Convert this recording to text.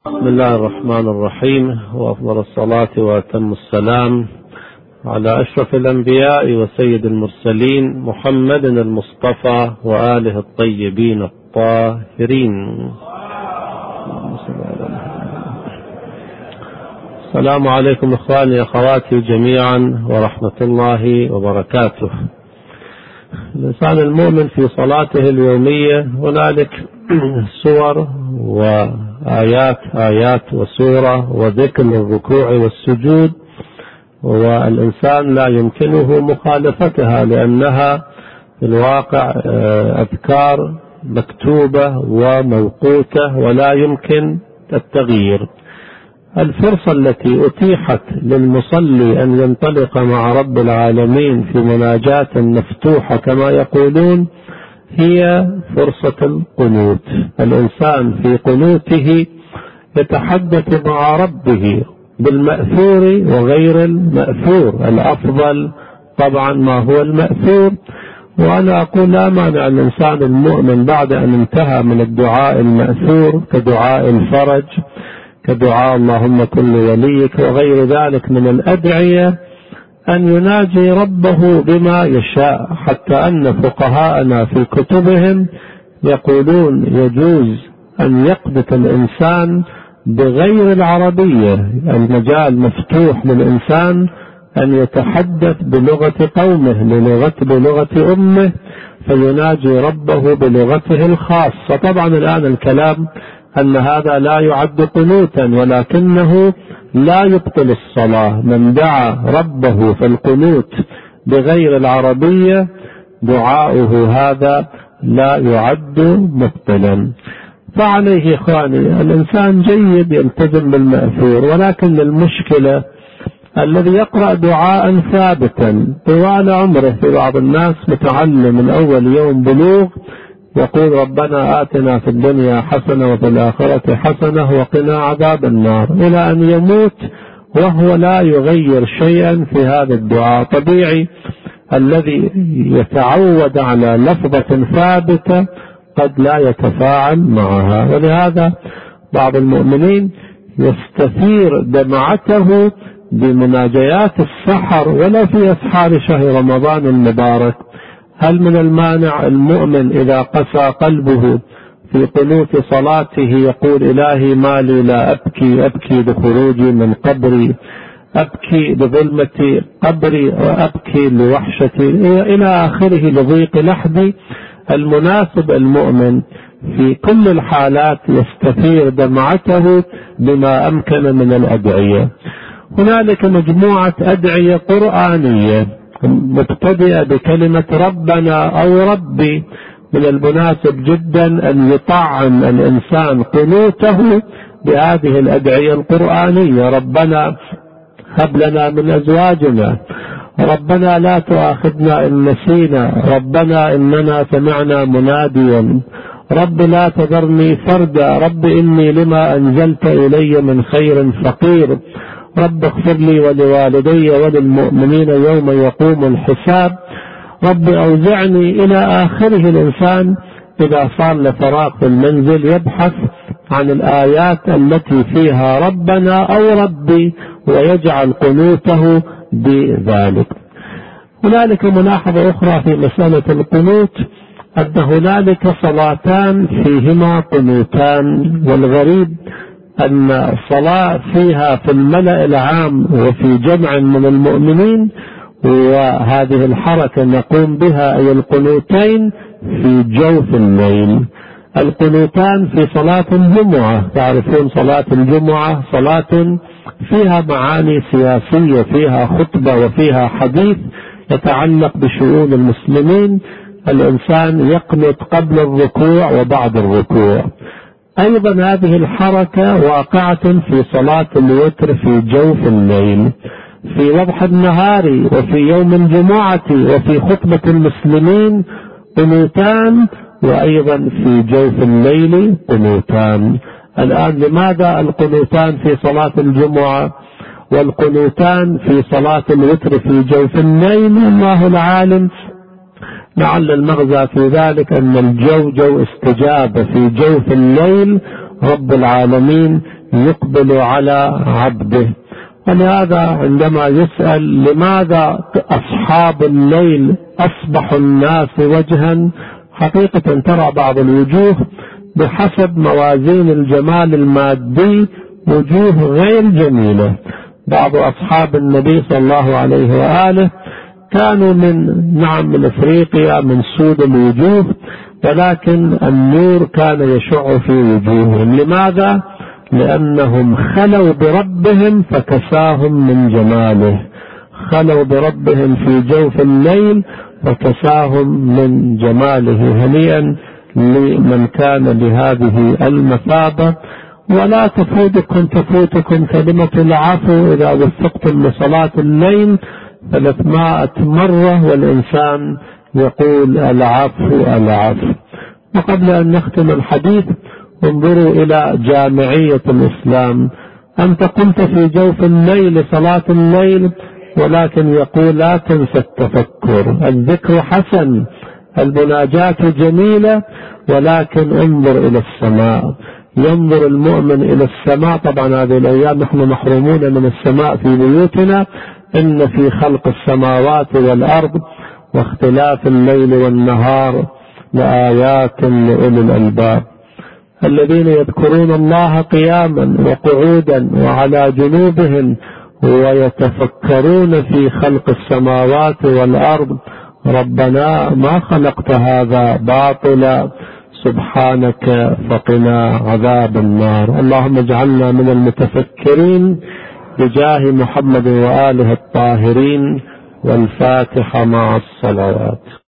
بسم الله الرحمن الرحيم، وأفضل الصلاة وأتم السلام على أشرف الأنبياء وسيد المرسلين محمد المصطفى وآله الطيبين الطاهرين. السلام عليكم إخواني أخواتي جميعا ورحمة الله وبركاته. الإنسان المؤمن في صلاته اليومية هنالك سور آيات وسورة وذكر الركوع والسجود، والإنسان لا يمكنه مخالفتها لأنها في الواقع أذكار مكتوبة وموقوتة ولا يمكن التغيير. الفرصة التي أتيحت للمصلي أن ينطلق مع رب العالمين في مناجاة مفتوحة كما يقولون هي فرصة القنوت. الإنسان في قنوته يتحدث مع ربه بالمأثور وغير المأثور. الأفضل طبعا ما هو المأثور، وأنا أقول لا مانع الإنسان المؤمن بعد أن انتهى من الدعاء المأثور كدعاء الفرج، كدعاء اللهم كن وليك وغير ذلك من الأدعية، أن يناجي ربه بما يشاء، حتى أن فقهاءنا في كتبهم يقولون يجوز أن يقبط الإنسان بغير العربية. المجال مفتوح للإنسان أن يتحدث بلغة قومه بلغة أمه، فيناجي ربه بلغته الخاصة. طبعا الآن الكلام أن هذا لا يعد قنوتا، ولكنه لا يبطل الصلاة. من دعا ربه في القنوت بغير العربية دعاؤه هذا لا يعد مبطلا. فعليه إخواني الإنسان جيد يلتزم بالمأثور، ولكن المشكلة الذي يقرأ دعاء ثابتا طوال عمره. في بعض الناس متعلم من أول يوم بلوغ يقول ربنا آتنا في الدنيا حسنة وفي الآخرة حسنة وقنا عذاب النار، إلى أن يموت وهو لا يغير شيئا في هذا الدعاء. طبيعي الذي يتعود على لفظة ثابتة قد لا يتفاعل معها، ولهذا بعض المؤمنين يستثير دمعته بمناجيات السحر ولا في أسحار شهر رمضان المبارك. هل من المانع المؤمن إذا قسى قلبه في قنوت صلاته يقول إلهي ما لي لا أبكي بخروجي من قبري، أبكي بظلمة قبري، وأبكي لوحشتي إلى آخره لضيق لحدي. المناسب المؤمن في كل الحالات يستثير دمعته بما أمكن من الأدعية. هنالك مجموعة أدعية قرآنية مبتدئة بكلمة ربنا أو ربي. من المناسب جدا أن يطعم الإنسان قنوته بهذه الأدعية القرآنية. ربنا هب لنا من أزواجنا، ربنا لا تؤاخذنا إن نسينا، ربنا إننا سمعنا مناديا، رب لا تذرني فردا، رب إني لما أنزلت إلي من خير فقير، رب اغفر لي ولوالدي وللمؤمنين يوم يقوم الحساب، رب أوزعني إلى آخره. الإنسان إذا صار لفراغ في المنزل يبحث عن الآيات التي فيها ربنا أو ربي ويجعل قنوته بذلك. هنالك ملاحظة أخرى في مسألة القنوت، أن هنالك صلاتان فيهما قنوتان، والغريب أن صلاة فيها في الملأ العام وفي جمع من المؤمنين، وهذه الحركة نقوم بها أي القنوتين في جوف الليل. القنوتان في صلاة الجمعة، تعرفون صلاة الجمعة صلاة فيها معاني سياسية، فيها خطبة وفيها حديث يتعلق بشؤون المسلمين. الإنسان يقنط قبل الركوع وبعد الركوع. أيضا هذه الحركة واقعة في صلاة الوتر في جوف الليل، في وضح النهار وفي يوم الجمعة وفي خطبة المسلمين قنوتان، وأيضا في جوف الليل قنوتان. الآن لماذا القنوتان في صلاة الجمعة والقنوتان في صلاة الوتر في جوف الليل؟ الله العالم. لعل المغزى في ذلك أن الجو جو استجابة في جوف الليل، رب العالمين يقبل على عبده. ولهذا عندما يسأل لماذا أصحاب الليل أصبح الناس وجها، حقيقة ترى بعض الوجوه بحسب موازين الجمال المادي وجوه غير جميلة. بعض أصحاب النبي صلى الله عليه وآله كانوا من أفريقيا، من سود الوجوه، ولكن النور كان يشع في وجوههم. لماذا؟ لأنهم خلوا بربهم فكساهم من جماله، خلوا بربهم في جوف الليل فكساهم من جماله. هنيئا لمن كان بهذه المثابة. ولا تفوتكم كلمة العفو إذا وفقتم لصلاة الليل 300 مرة والإنسان يقول العفو العفو. وقبل أن نختم الحديث انظروا إلى جامعية الإسلام. أنت قمت في جوف الليل صلاة الليل، ولكن يقول لا تنسى التفكر. الذكر حسن، المناجاة جميلة، ولكن انظر إلى السماء. ينظر المؤمن إلى السماء. طبعا هذه الأيام نحن محرومون من السماء في بيوتنا. إن في خلق السماوات والأرض واختلاف الليل والنهار لآيات لأولي الألباب الذين يذكرون الله قياما وقعودا وعلى جنوبهم ويتفكرون في خلق السماوات والأرض ربنا ما خلقت هذا باطلا سبحانك فقنا عذاب النار. اللهم اجعلنا من المتفكرين بجاه محمد وآله الطاهرين. والفاتحة مع الصلوات.